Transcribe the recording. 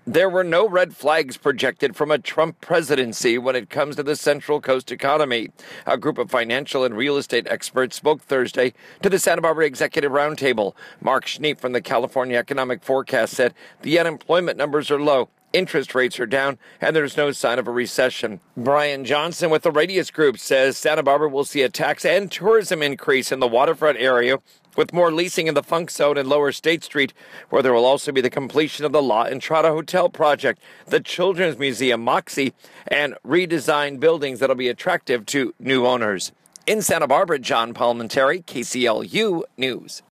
There were no red flags projected from a Trump presidency when it comes to the Central Coast economy. A group of financial and real estate experts spoke Thursday to the Santa Barbara Executive Roundtable. Mark Schneep from the California Economic Forecast said the unemployment numbers are low, interest rates are down, and there's no sign of a recession. Brian Johnson with the Radius Group says Santa Barbara will see a tax and tourism increase in the waterfront area, with more leasing in the Funk Zone and Lower State Street, where there will also be the completion of the La Entrada Hotel project, the Children's Museum Moxie, and redesigned buildings that'll be attractive to new owners. In Santa Barbara, John Palmentary, KCLU News.